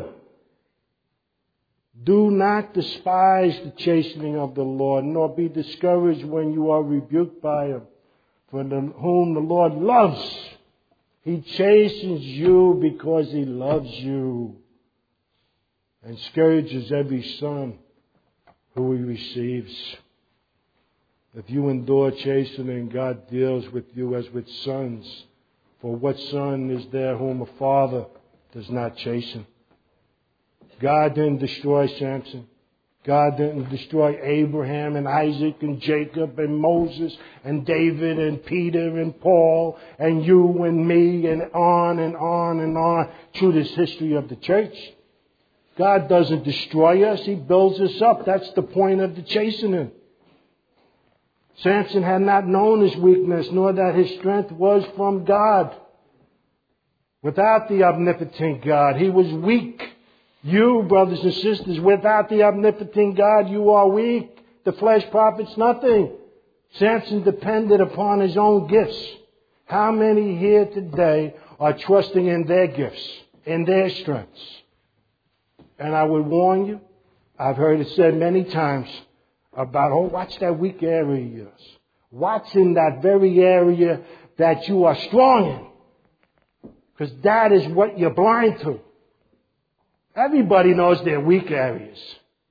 S1: Do not despise the chastening of the Lord, nor be discouraged when you are rebuked by him. For whom the Lord loves, he chastens you because he loves you, and scourges every son who he receives. If you endure chastening, God deals with you as with sons. For what son is there whom a father does not chasten? God didn't destroy Samson. God didn't destroy Abraham and Isaac and Jacob and Moses and David and Peter and Paul and you and me and on and on and on through this history of the church. God doesn't destroy us. He builds us up. That's the point of the chastening. Samson had not known his weakness, nor that his strength was from God. Without the omnipotent God, he was weak. You, brothers and sisters, without the omnipotent God, you are weak. The flesh profits nothing. Samson depended upon his own gifts. How many here today are trusting in their gifts, in their strengths? And I would warn you, I've heard it said many times about, watch that weak area of yours. Watch in that very area that you are strong in. Because that is what you're blind to. Everybody knows their weak areas.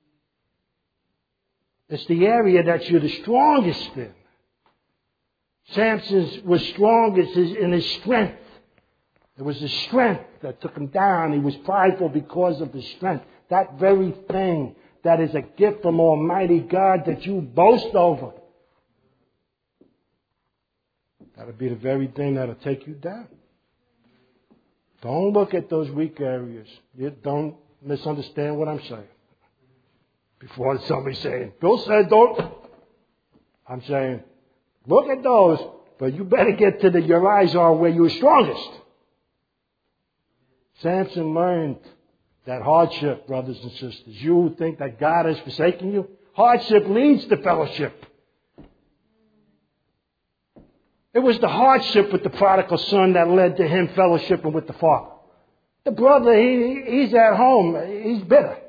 S1: It's the area that you're the strongest in. Samson was strongest in his strength. It was the strength that took him down. He was prideful because of the strength. That very thing that is a gift from Almighty God that you boast over. That'll be the very thing that'll take you down. Don't look at those weak areas. You don't misunderstand what I'm saying. Before somebody's saying, Bill said don't. I'm saying, look at those, but you better get to your eyes are where you're strongest. Samson learned that hardship, brothers and sisters. You think that God has forsaken you? Hardship leads to fellowship. It was the hardship with the prodigal son that led to him fellowshipping with the father. The brother, he's at home. He's bitter.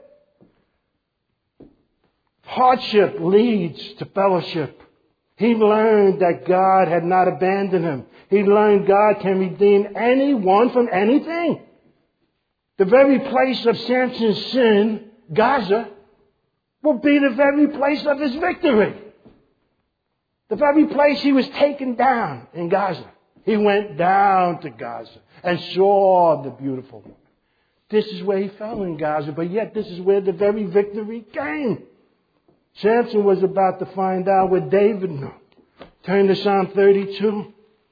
S1: Hardship leads to fellowship. He learned that God had not abandoned him. He learned God can redeem anyone from anything. The very place of Samson's sin, Gaza, will be the very place of his victory. The very place he was taken down in Gaza. He went down to Gaza and saw the beautiful woman. This is where he fell in Gaza, but yet this is where the very victory came. Samson was about to find out what David knew. Turn to Psalm 32.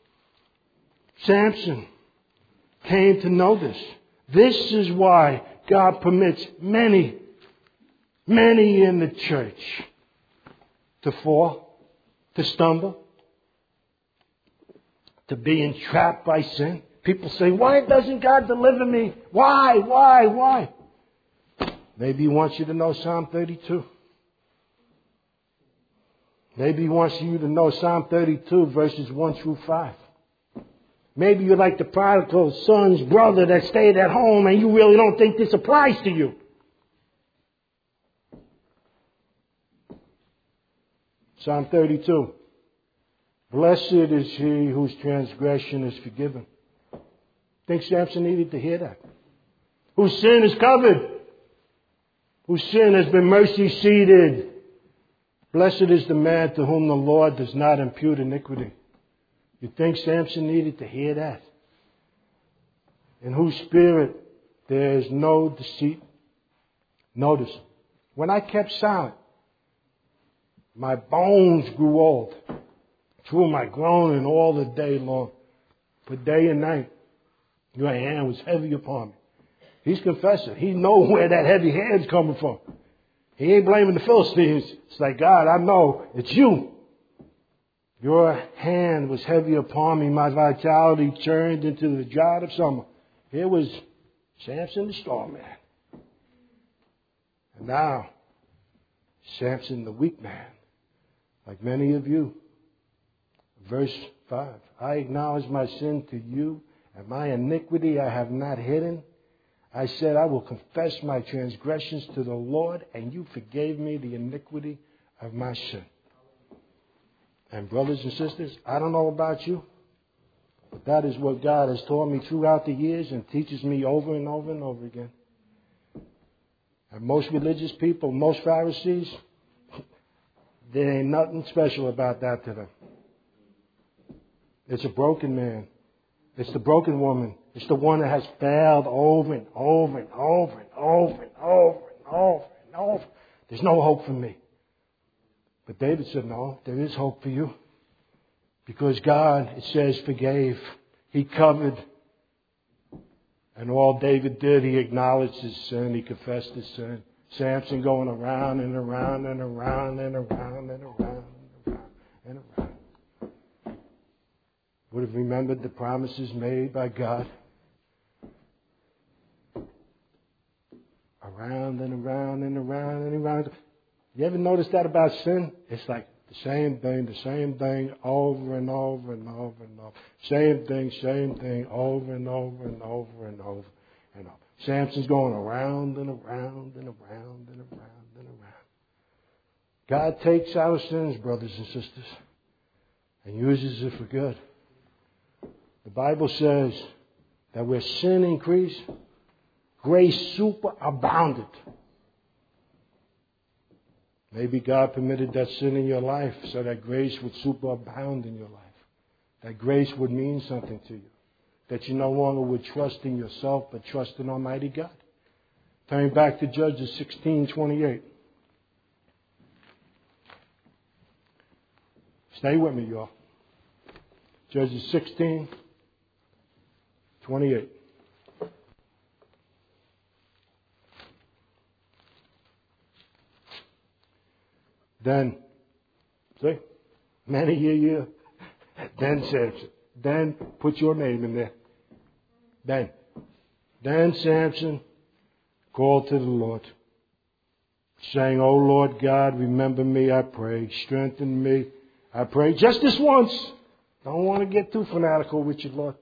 S1: Samson came to know this. This is why God permits many in the church to fall, to stumble, to be entrapped by sin. People say, why doesn't God deliver me? Why? Maybe He wants you to know Psalm 32. Maybe He wants you to know Psalm 32, verses 1 through 5. Maybe you're like the prodigal son's brother that stayed at home and you really don't think this applies to you. Psalm 32. Blessed is he whose transgression is forgiven. Think Samson needed to hear that? Whose sin is covered. Whose sin has been mercy seated. Blessed is the man to whom the Lord does not impute iniquity. You think Samson needed to hear that? In whose spirit there is no deceit. Notice, when I kept silent, my bones grew old. Through my groaning all the day long. But day and night, your hand was heavy upon me. He's confessing. He knows where that heavy hand's coming from. He ain't blaming the Philistines. It's like, God, I know it's you. Your hand was heavy upon me. My vitality turned into the drought of summer. Here was Samson the strong man. And now, Samson the weak man. Like many of you. Verse 5. I acknowledge my sin to you, and my iniquity I have not hidden. I said, I will confess my transgressions to the Lord, and you forgave me the iniquity of my sin. And brothers and sisters, I don't know about you, but that is what God has taught me throughout the years and teaches me over and over and over again. And most religious people, most Pharisees, There ain't nothing special about that to them. It's a broken man. It's the broken woman. It's the one that has failed over and over and over and over and over and over and over. There's no hope for me. But David said, no, there is hope for you. Because God, it says, forgave. He covered. And all David did, he acknowledged his sin. He confessed his sin. Samson going around and around and around and around and around and around and around. Would have remembered the promises made by God. Around and around and around and around. You ever notice that about sin? It's like the same thing, over and over and over and over. Same thing, over and over and over and over and over. Samson's going around and around and around and around and around. God takes our sins, brothers and sisters, and uses it for good. The Bible says that where sin increased, grace superabounded. Maybe God permitted that sin in your life so that grace would superabound in your life. That grace would mean something to you. That you no longer would trust in yourself, but trust in Almighty God. Turning back to Judges 16:28. Stay with me, y'all. Judges 16:28. Then, see, many a year. Then Samson. Then put your name in there. Then Samson called to the Lord, saying, "O Lord God, remember me, I pray. Strengthen me, I pray." Just this once. Don't want to get too fanatical with you, Lord.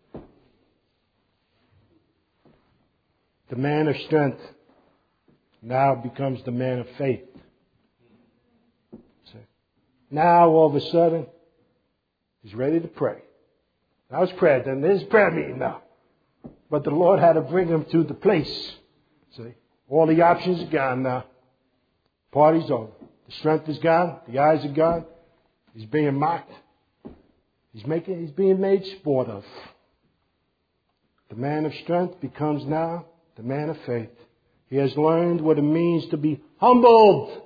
S1: The man of strength now becomes the man of faith. Now, all of a sudden, he's ready to pray. That was prayer. Then there's prayer meeting now. But the Lord had to bring him to the place. See? All the options are gone now. Party's over. The strength is gone. The eyes are gone. He's being mocked. He's being made sport of. The man of strength becomes now the man of faith. He has learned what it means to be humbled.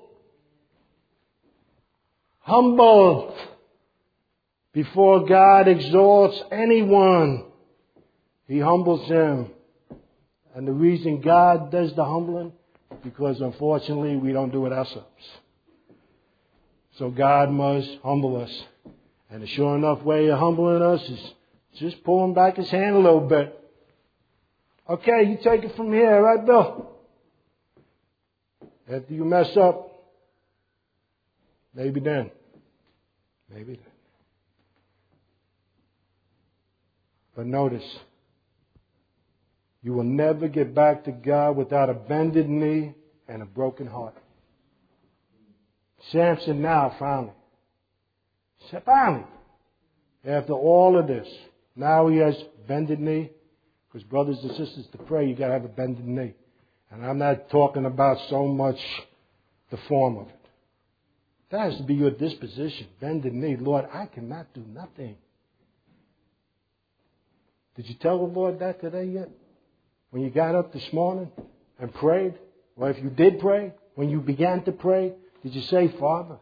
S1: Humbled before God exalts anyone. He humbles him. And the reason God does the humbling, because unfortunately we don't do it ourselves. So God must humble us. And the sure enough way of humbling us is just pulling back his hand a little bit. Okay, you take it from here, right, Bill? After you mess up, maybe then. But notice, you will never get back to God without a bended knee and a broken heart. Samson now finally, after all of this, now he has bended knee. Because brothers and sisters, to pray, you got to have a bended knee. And I'm not talking about so much the form of it. That has to be your disposition. Bended knee. Lord, I cannot do nothing. Did you tell the Lord that today yet? When you got up this morning and prayed? Or if you did pray, when you began to pray, did you say, Father,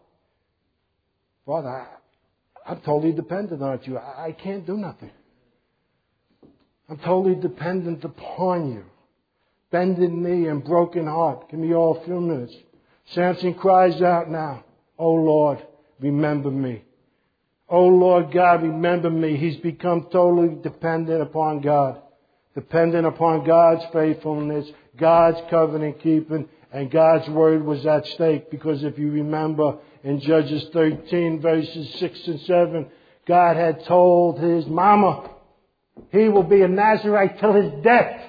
S1: I'm totally dependent on you. I can't do nothing. I'm totally dependent upon you. Bended knee and broken heart. Give me all a few minutes. Samson cries out now, "Oh Lord, remember me. Oh Lord God, remember me." He's become totally dependent upon God. Dependent upon God's faithfulness, God's covenant keeping, and God's word was at stake. Because if you remember in Judges 13 verses 6 and 7, God had told his mama, he will be a Nazirite till his death.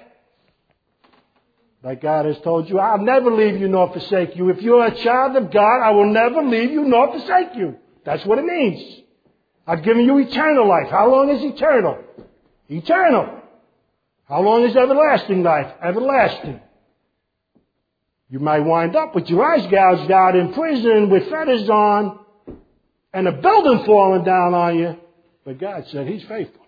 S1: Like God has told you, I'll never leave you nor forsake you. If you're a child of God, I will never leave you nor forsake you. That's what it means. I've given you eternal life. How long is eternal? Eternal. How long is everlasting life? Everlasting. You might wind up with your eyes gouged out in prison with fetters on and a building falling down on you. But God said He's faithful.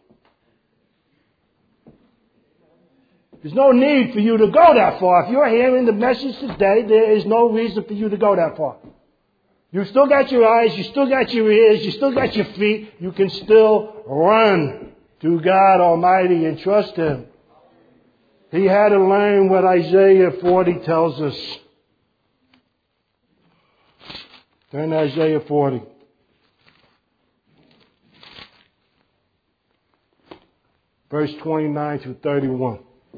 S1: There's no need for you to go that far. If you're hearing the message today, there is no reason for you to go that far. You still got your eyes, you still got your ears, you still got your feet. You can still run to God Almighty and trust Him. He had to learn what Isaiah 40 tells us. Turn to Isaiah 40. Verse 29 through 31.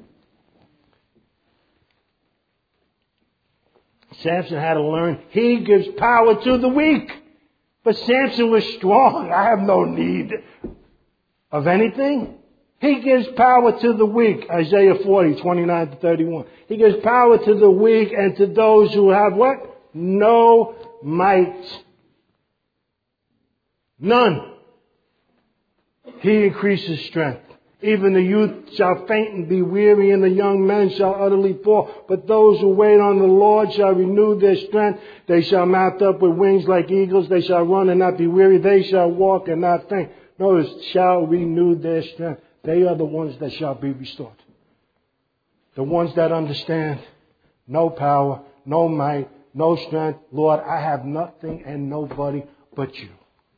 S1: Samson had to learn He gives power to the weak. But Samson was strong. I have no need of anything. He gives power to the weak. Isaiah 40, 29 to 31. He gives power to the weak and to those who have what? No might. None. He increases strength. Even the youth shall faint and be weary, and the young men shall utterly fall. But those who wait on the Lord shall renew their strength. They shall mount up with wings like eagles. They shall run and not be weary. They shall walk and not faint. Notice, shall renew their strength. They are the ones that shall be restored. The ones that understand no power, no might, no strength. Lord, I have nothing and nobody but you.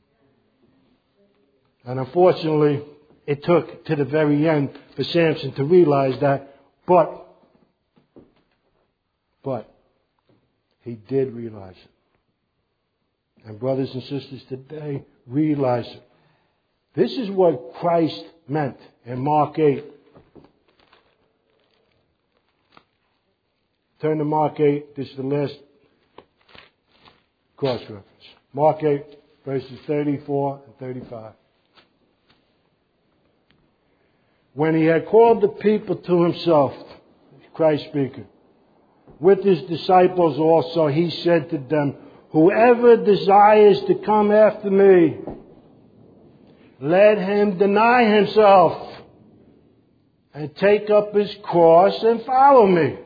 S1: And unfortunately, it took to the very end for Samson to realize that. But he did realize it. And brothers and sisters, today, realize it. This is what Christ meant in Mark 8. Turn to Mark 8. This is the last cross-reference. Mark 8, verses 34 and 35. When He had called the people to Himself, Christ speaking, with His disciples also, He said to them, whoever desires to come after me, let him deny himself and take up his cross and follow me.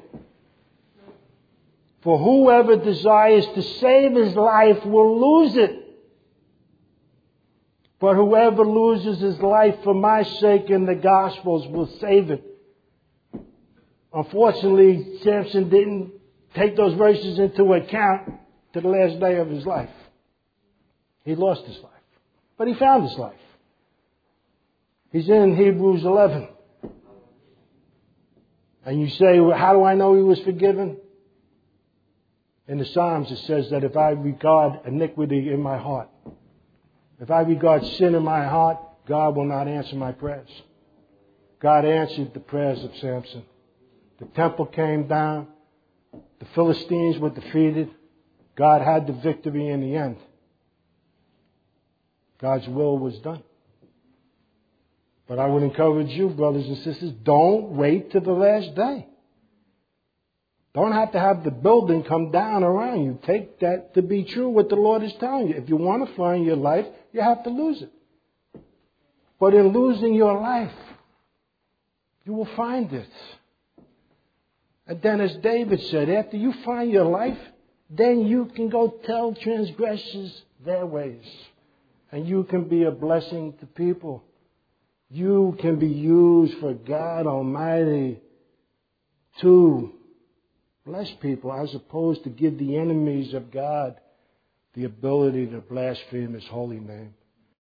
S1: For whoever desires to save his life will lose it. But whoever loses his life for my sake and the Gospels will save it. Unfortunately, Samson didn't take those verses into account to the last day of his life. He lost his life. But he found his life. He's in Hebrews 11. And you say, well, how do I know he was forgiven? In the Psalms it says that if I regard iniquity in my heart, if I regard sin in my heart, God will not answer my prayers. God answered the prayers of Samson. The temple came down. The Philistines were defeated. God had the victory in the end. God's will was done. But I would encourage you, brothers and sisters, don't wait till the last day. Don't have to have the building come down around you. Take that to be true what the Lord is telling you. If you want to find your life, you have to lose it. But in losing your life, you will find it. And then as David said, after you find your life, then you can go tell transgressors their ways. And you can be a blessing to people. You can be used for God Almighty to bless people as opposed to give the enemies of God the ability to blaspheme His holy name.